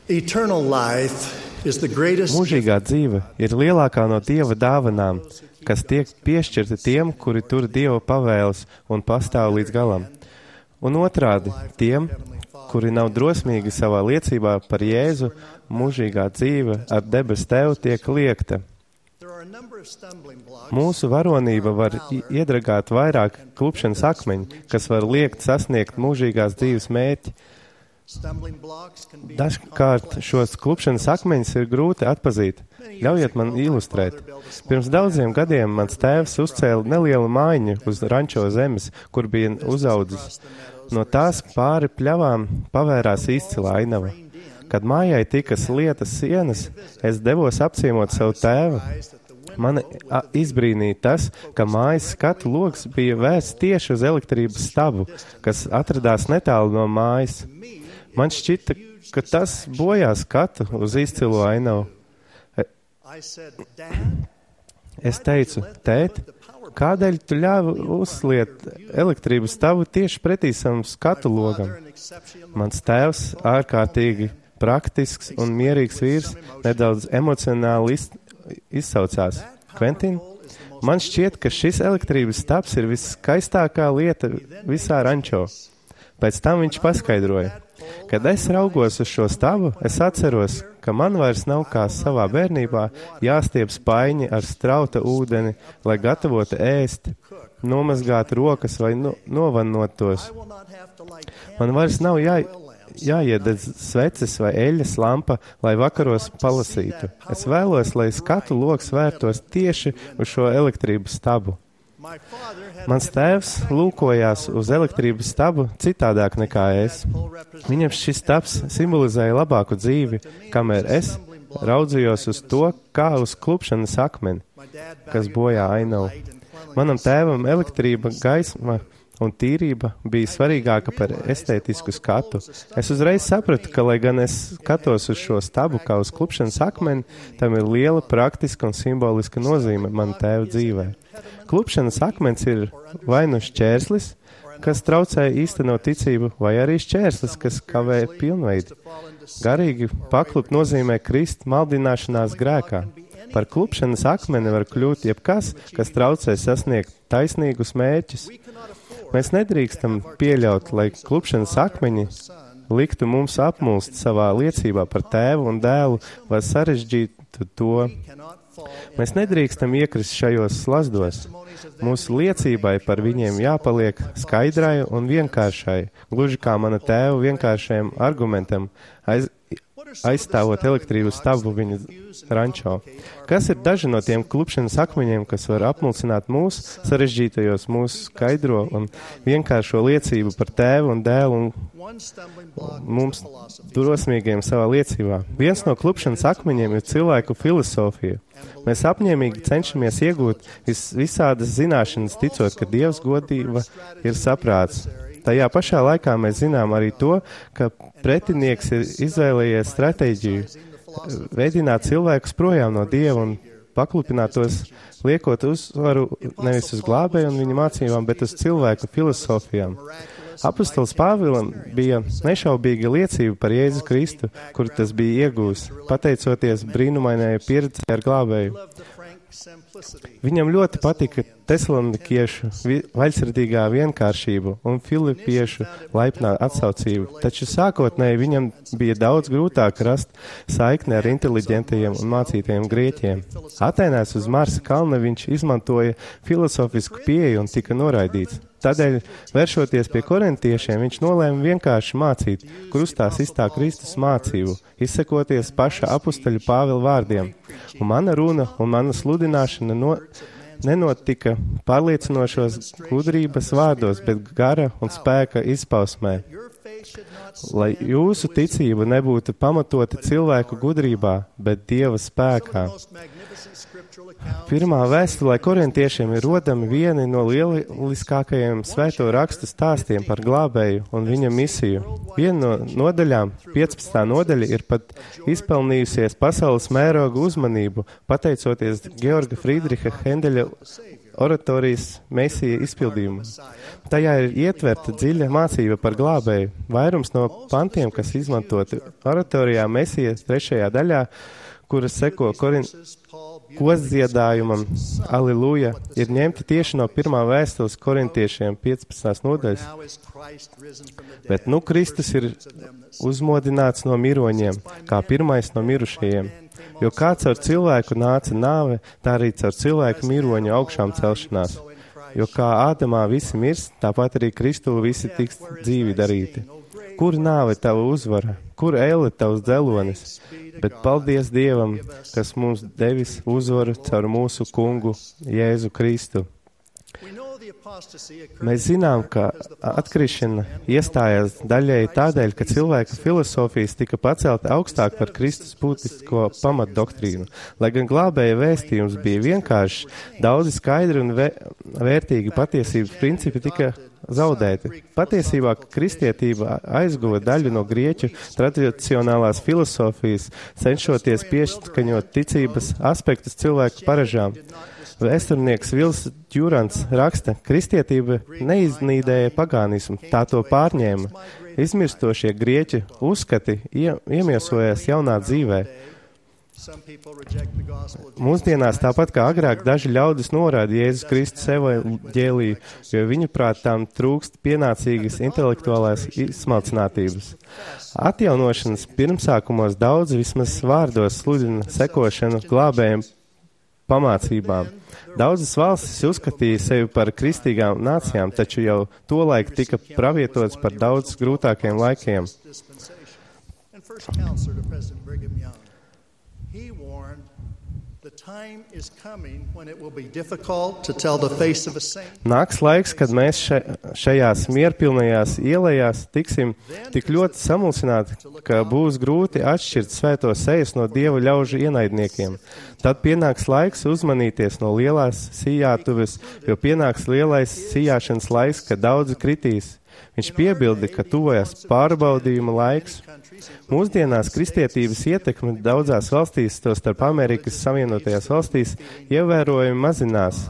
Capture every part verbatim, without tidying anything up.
Eternal life is the greatest. Mūžīgā dzīve ir lielākā no Dieva dāvanām, kas tiek piešķirta tiem, kuri tur Dieva pavēles un pastāv līdz galam. Un otrādi, tiem, kuri nav drosmīgi savā liecībā par Jēzu, mūžīgā dzīve ar debes Tēvu tiek liekta. Mūsu varonība var iedragāt vairāk klupšanas akmeņu, kas var liekt sasniegt mūžīgās dzīves mērķi. Dažkārt šos klupšanas akmeņus ir grūti atpazīt. Ļaujiet man ilustrēt. Pirms daudziem gadiem mans tēvs uzcēla nelielu mājiņu uz rančo zemes, kur bija uzaudzis. No tās pāri pļavām pavērās izcila ainava. Kad mājai tika slietas sienas, es devos apciemot savu tēvu. Mani izbrīnīja tas, ka mājas skatu logs bija vērsts tieši uz elektrības stabu, kas atradās netālu no mājas. Man šķita, ka tas bojā skatu uz izcilo ainavu. Es teicu, tēt, kādēļ tu ļāvi uzliet elektrības stabu tieši pretī savam skatu logam? Mans tēvs, ārkārtīgi praktisks un mierīgs vīrs, nedaudz emocionāli iz, izsaucās. Kventin, man šķiet, ka šis elektrības stabs ir viskaistākā lieta visā rančo. Pēc tam viņš paskaidroja. Kad es raugos uz šo stabu, es atceros, ka man vairs nav kā savā bērnībā jāstiep spaiņi ar strauta ūdeni, lai gatavotu ēst, nomazgāt rokas vai no, novannot tos. Man vairs nav jā, jāiededz sveces vai eļas lampa, lai vakaros palasītu. Es vēlos, lai skatu logs vērtos tieši uz šo elektrības stabu. Mans tēvs lūkojās uz elektrības stabu citādāk nekā es. Viņam šis stabs simbolizēja labāku dzīvi, kamēr es raudzījos uz to, kā uz klupšanas akmeni, kas bojā ainavu. Manam tēvam elektrība, gaisma un tīrība bija svarīgāka par estētisku skatu. Es uzreiz sapratu, ka, lai gan es skatos uz šo stabu kā uz klupšanas akmeni, tam ir liela praktiska un simboliska nozīme mana tēva dzīvē. Klupšanas akmens ir vai nu šķērslis, kas traucē īstenot ticību, vai arī šķērslis, kas kavē pilnveidi. Garīgi paklupt nozīmē krist maldināšanās grēkā. Par klupšanas akmeni var kļūt jebkas, kas traucē sasniegt taisnīgus mērķus. Mēs nedrīkstam pieļaut, lai klupšanas akmeņi liktu mums apmulst savā liecībā par tēvu un dēlu vai sarežģītu to. Mēs nedrīkstam iekrist šajos slazdos. Mūsu liecībai par viņiem jāpaliek skaidrai un vienkāršai, gluži kā mana tēva vienkāršajam argumentam, aiz, aizstāvot elektrības stabu viņa rančo. Kas ir daži no tiem klupšanas akmeņiem, kas var apmulsināt mūs, sarežģītajos mūsu skaidro un vienkāršo liecību par tēvu un dēlu un mums drosmīgiem savā liecībā? Viens no klupšanas akmeņiem ir cilvēku filosofija. Mēs apņēmīgi cenšamies iegūt vis, visādas zināšanas, ticot, ka Dievs godība ir saprāts. Tajā pašā laikā mēs zinām arī to, ka pretinieks ir izvēlējies stratēģiju veidināt cilvēkus projām no Dieva un paklupināt tos, liekot uzvaru nevis uz glābēju un viņa mācībām, bet uz cilvēku filosofijām. Apostols Pāvilam bija nešaubīga liecība par Jēzu Kristu, kur tas bija iegūs, pateicoties brīnumainajai pieredzei ar glābēju. Viņam ļoti patika tesalonikiešu vaļsirdīgā vienkāršība un filipiešu laipnā atsaucība, taču sākotnēji viņam bija daudz grūtāk rast saikni ar inteliģentajiem un mācītajiem grieķiem. Atēnās uz Marsa kalna viņš izmantoja filosofisku pieeju un tika noraidīts. Tādēļ, vēršoties pie korintiešiem, viņš nolēma vienkārši mācīt, krustā sistā Kristus mācību, izsekoties paša apusteļa Pāvila vārdiem. Un mana runa un mana sludināšana no, nenotika pārliecinošos gudrības vārdos, bet gara un spēka izpausmē. Lai jūsu ticība nebūtu pamatota cilvēku gudrībā, bet Dieva spēkā. Pirmā vēstulē korintiešiem ir rodami vieni no lieliskākajiem svēto rakstu stāstiem par glābēju un viņa misiju. Viena no nodaļām, piecpadsmitā nodaļa, ir pat izpelnījusies pasaules mēroga uzmanību, pateicoties Georga Friedriha Hendeļa oratorijas Mesija izpildījumu. Tajā ir ietverta dziļa mācība par glābēju. Vairums no pantiem, kas izmantoti oratorijā Mesija trešajā daļā, kuras seko Korin... kosdziedājumam, Aleluja, ir ņemti tieši no pirmā vēstules korintiešiem piecpadsmitās nodaļas. Bet nu Kristus ir uzmodināts no miroņiem, kā pirmais no mirušajiem. Jo kā caur cilvēku nāca nāve, tā arī caur cilvēku miroņu augšām celšanās. Jo kā Ādamā visi mirst, tāpat arī Kristū visi tiks dzīvi darīti. Kur nāve tava uzvara? Kur elle tavs dzelonis? Bet paldies Dievam, kas mums devis uzvaru caur mūsu kungu Jēzu Kristu. Mēs zinām, ka atkrišana iestājās daļēji tādēļ, ka cilvēka filosofijas tika pacelta augstāk par Kristus būtisko pamatdoktrīnu. Lai gan glābēja vēstījums bija vienkāršs, daudzi skaidri un vē, vērtīgi patiesības principi tika zaudēti. Patiesībā kristietība aizguva daļu no grieķu tradicionālās filosofijas, cenšoties pieskaņot ticības aspektus cilvēku paražām. Vēsturnieks Vils Djurants raksta, kristietība neiznīdēja pagānismu, tā to pārņēma. Izmirstošie grieķu uzskati ie, iemiesojās jaunā dzīvē. Mūsdienās tāpat kā agrāk daži ļaudis norāda Jēzus Kristus evaņģēliju, jo viņu prāt tām trūkst pienācīgas intelektuālās izsmalcinātības. Atjaunošanas pirmsākumos daudz vismaz vārdos sludina sekošanu glābējiem pamācībām. Daudzas valstis uzskatīja sevi par kristīgām nācijām, taču jau tolaik tika pravietots par daudz grūtākiem laikiem. Nāks laiks, kad mēs še, šajās mierpilnajās ielējās tiksim tik ļoti samulsināti, ka būs grūti atšķirt svēto sejas no Dievu ļaužu ienaidniekiem. Tad pienāks laiks uzmanīties no lielās sijātuves, jo pienāks lielais sijāšanas laiks, kad daudzi kritīs. Viņš piebildi, ka tuvojas pārbaudījuma laiks. Mūsdienās kristietības ietekme daudzās valstīs, to starp Amerikas Savienotajās valstīs, ievērojami mazinās.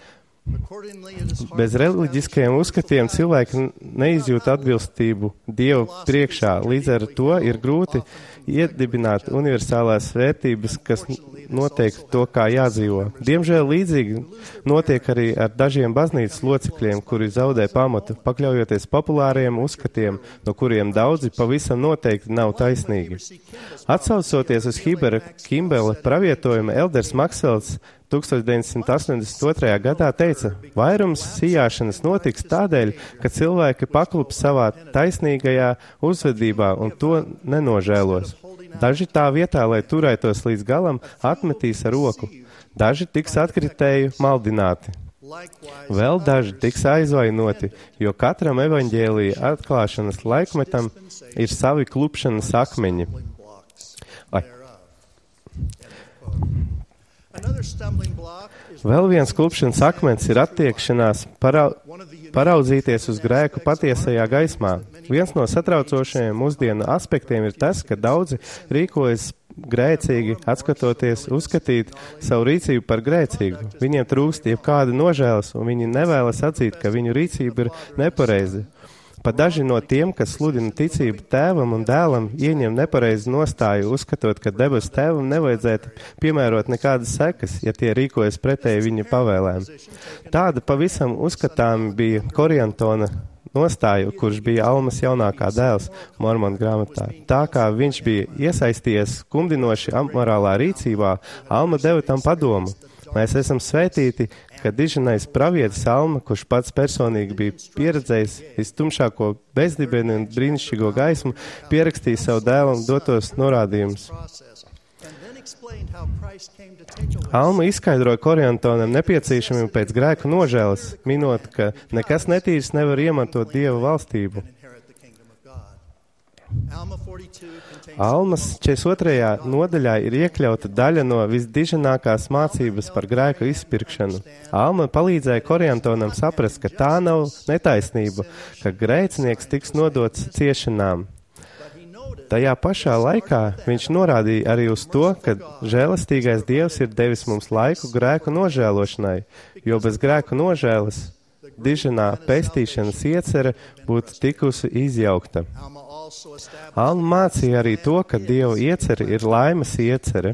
Bez reliģiskajiem uzskatiem cilvēki neizjūt atbilstību Dievu priekšā, līdz ar to ir grūti iedibināt universālās vērtības, kas noteikti to, kā jādzīvo. Diemžēl līdzīgi notiek arī ar dažiem baznīcas locekļiem, kuri zaudē pamatu, pakļaujoties populāriem uzskatiem, no kuriem daudzi pavisam noteikti nav taisnīgi. Atsaucoties uz Hibera Kimbela pravietojumu, Elders Maksvelds tūkstoš deviņsimt astoņdesmit otrajā gadā teica, vairums sijāšanas notiks tādēļ, ka cilvēki paklups savā taisnīgajā uzvedībā un to nenožēlos. Daži tā vietā, lai turētos līdz galam, atmetīs ar roku. Daži tiks atkritēju maldināti. Vēl daži tiks aizvainoti, jo katram evaņģēlija atklāšanas laikmetam ir savi klupšanas akmeņi. Ai. Vēl viens klupšanas akmens ir attiekšanās parau, paraudzīties uz grēku patiesajā gaismā. Viens no satraucošajiem mūsdienu aspektiem ir tas, ka daudzi rīkojas grēcīgi, atskatoties uzskatīt savu rīcību par grēcīgu. Viņiem trūkst jebkāda nožēlas, un viņi nevēlas atzīt, ka viņu rīcība ir nepareiza. Pat daži no tiem, kas sludina ticību tēvam un dēlam, ieņem nepareizu nostāju, uzskatot, ka debesu tēvam nevajadzētu piemērot nekādas sekas, ja tie rīkojas pretēji viņa pavēlēm. Tāda pavisam uzskatām bija Koriantona nostāju, kurš bija Almas jaunākā dēls Mormonu grāmatā. Tā kā viņš bija iesaistījies skumdinoši amorālā rīcībā, Alma deva tam padomu. Mēs esam svētīti, ka diženais pravietis Alma, kurš pats personīgi bija pieredzējis vistumšāko bezdibeni un brīnišķīgo gaismu, pierakstīja savu dēlam dotos norādījumus. Alma izskaidroja Koriantonam nepieciešamību pēc grēku nožēlas, minot, ka nekas netīrs nevar iemantot Dieva valstību. Almas četrdesmit otrajā nodaļā ir iekļauta daļa no visdiženākās mācības par grēku izpirkšanu. Alma palīdzēja Koriantonam saprast, ka tā nav netaisnība, ka grēcinieks tiks nodots ciešanām. Tajā pašā laikā viņš norādīja arī uz to, ka žēlastīgais Dievs ir devis mums laiku grēku nožēlošanai, jo bez grēku nožēlas diženā pestīšanas iecerē būtu tikusi izjaukta. Alma mācīja arī to, ka Dieva iecerē ir laimes iecerē.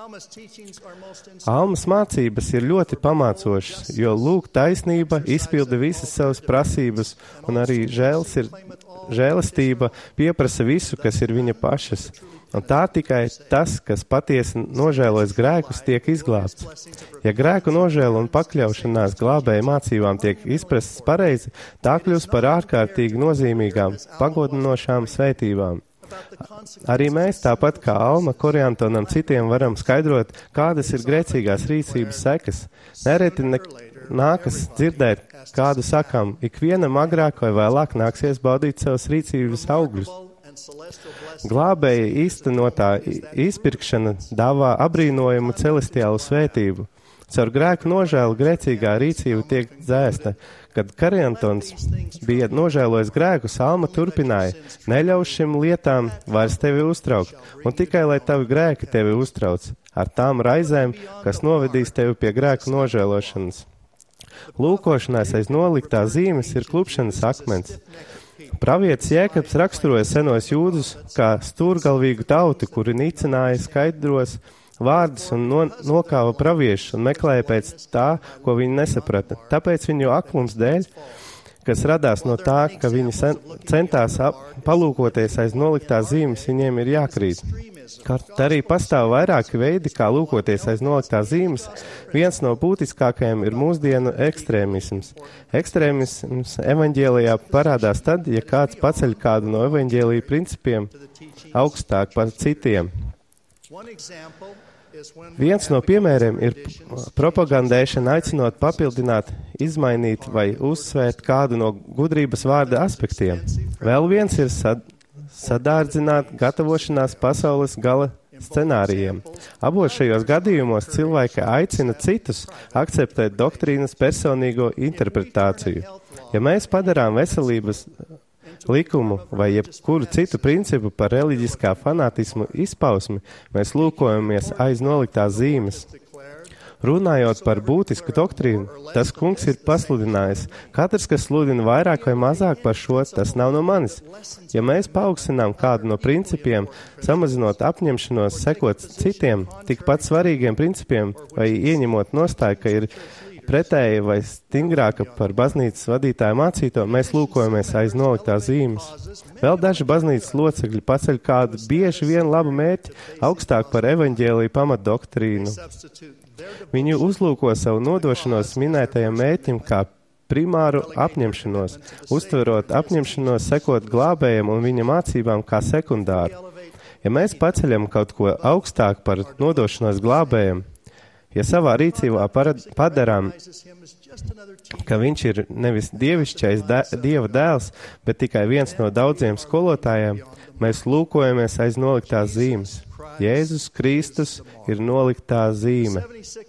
Almas mācības ir ļoti pamācošas, jo lūk taisnība izpilda visas savas prasības, un arī žēls ir, žēlastība pieprasa visu, kas ir viņa pašas. Un tā tikai tas, kas patiesi nožēlojas grēkus, tiek izglābts. Ja grēku nožēla un pakļaušanās glābēja mācībām tiek izprastas pareizi, tā kļūst par ārkārtīgi nozīmīgām, pagodinošām svētībām. Arī mēs, tāpat kā Alma, Koriantonam citiem, varam skaidrot, kādas ir grēcīgās rīcības sekas. Nereti ne, nākas dzirdēt, kādu sakām, ikvienam agrāk vai vēlāk nāksies baudīt savas rīcības augļus. Glābēja īstenotā izpirkšana dāvā abrīnojumu celestiālu svētību. Caur grēku nožēlu grēcīgā rīcība tiek dzēsta. Kad Koriantons bija nožēlojis grēkus, Alma turpināja: neļauj šim lietām vairs tevi uztraukt, un tikai lai tavi grēki tevi uztrauc, ar tām raizēm, kas novedīs tevi pie grēku nožēlošanas. Lūkošanās aiz noliktā zīmes ir klupšanas akmens. Pravietis Jēkabs raksturoja senos jūdus kā stūrgalvīgu tautu, kuri nicināja skaidros vārdus un no, nokāva praviešus un meklēja pēc tā, ko viņi nesaprata. Tāpēc viņu aklums dēļ, kas radās no tā, ka viņi sen, centās ap, palūkoties aiz noliktās zīmes, viņiem ir jākrīt. Kaut arī pastāv vairāki veidi, kā lūkoties aiz noliktās zīmes, viens no būtiskākajiem ir mūsdienu ekstrēmisms. Ekstrēmisms evaņģēlijā parādās tad, ja kāds paceļ kādu no evaņģēlija principiem augstāk par citiem. Viens no piemēriem ir propagandēšana aicinot papildināt, izmainīt vai uzsvērt kādu no gudrības vārda aspektiem. Vēl viens ir sad, sadārdzināt gatavošanās pasaules gala scenārijiem. Abos šajos gadījumos cilvēki aicina citus akceptēt doktrīnas personīgo interpretāciju. Ja mēs padarām veselības likumu vai jebkuru citu principu par reliģiskā fanātismu izpausmi, mēs lūkojamies aiz noliktās zīmes. Runājot par būtisku doktrīnu, tas kungs ir pasludinājis. Katrs, kas sludina vairāk vai mazāk par šo, tas nav no manis. Ja mēs paaugstinām kādu no principiem, samazinot apņemšanos sekot citiem, tikpat svarīgiem principiem vai ieņemot nostāju, ka ir pretēji vai stingrāka par baznīcas vadītāju mācīto, mēs lūkojamies aiz noliktās zīmes. Vēl daži baznīcas locekļi paceļ kādu bieži vien labu mērķi augstāk par evaņģēliju pamatdoktrīnu. Viņi uzlūko savu nodošanos minētajam mērķim kā primāru apņemšanos, uztverot apņemšanos sekot glābējam un viņa mācībām kā sekundāru. Ja mēs paceļam kaut ko augstāk par nodošanos glābējam, ja savā rīcībā padarām, ka viņš ir nevis dievišķais dē, dieva dēls, bet tikai viens no daudziem skolotājiem, mēs lūkojamies aiz noliktās zīmes. Jēzus Kristus ir noliktā zīme.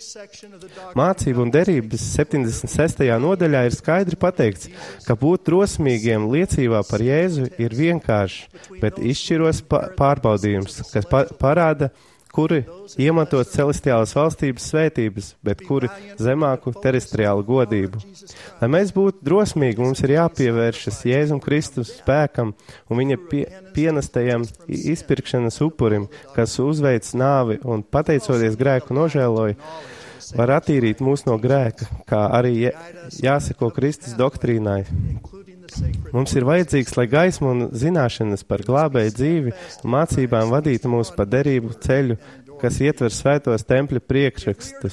Mācību un derības septiņdesmit sestajā nodaļā ir skaidri pateikts, ka būt drosmīgiem liecībā par Jēzu ir vienkārši, bet izšķiros pārbaudījums, kas pa parāda, kuri iemantot celestiālas valstības svētības, bet kuri zemāku terestriālu godību. Lai mēs būtu drosmīgi, mums ir jāpievēršas Jēzum Kristus spēkam un viņa pie, pienestajam izpirkšanas upurim, kas uzveic nāvi un pateicoties grēku nožēloja, var attīrīt mūs no grēka, kā arī jāseko Kristus doktrīnai. Mums ir vajadzīgs, lai gaisma un zināšanas par glābēju dzīvi un mācībām vadītu mūs pa derību ceļu, kas ietver svētos tempļa priekšrakstus.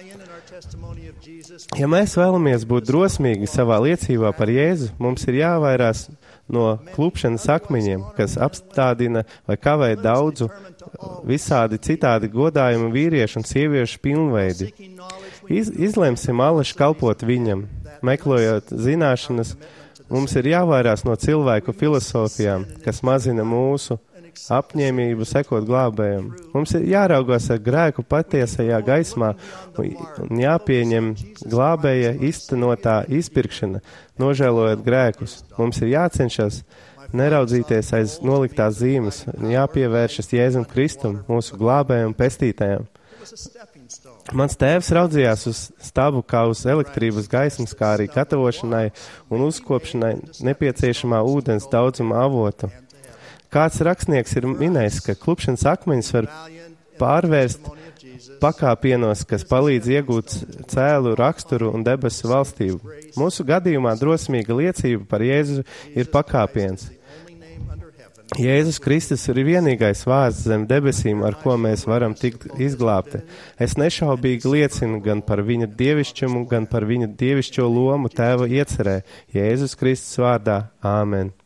Ja mēs vēlamies būt drosmīgi savā liecībā par Jēzu, mums ir jāvairās no klupšanas akmeņiem, kas apstādina vai kavē daudzu visādi citādi godājumu vīriešu un sieviešu pilnveidi. Iz, izlemsim allaši kalpot viņam, meklējot zināšanas. Mums ir jāvairās no cilvēku filosofijām, kas mazina mūsu apņēmību sekot glābējam. Mums ir jāraugās ar grēku patiesajā gaismā un jāpieņem glābēja iztenotā izpirkšana, nožēlojot grēkus. Mums ir jācenšas neraudzīties aiz noliktās zīmes un jāpievēršas Jēzum Kristum, mūsu glābējam pestītājam. Mans tēvs raudzījās uz stabu kā uz elektrības gaismas, kā arī gatavošanai un uzkopšanai nepieciešamā ūdens daudzuma avotu. Kāds rakstnieks ir minējis, ka klupšanas akmeņus var pārvērst pakāpienos, kas palīdz iegūt cēlu raksturu un debesu valstību. Mūsu gadījumā drosmīga liecība par Jēzu ir pakāpiens. Jēzus Kristus ir vienīgais vārds zem debesīm, ar ko mēs varam tikt izglābti. Es nešaubīgi liecinu gan par viņa dievišķumu, gan par viņa dievišķo lomu tēva iecerē. Jēzus Kristus vārdā. Āmen.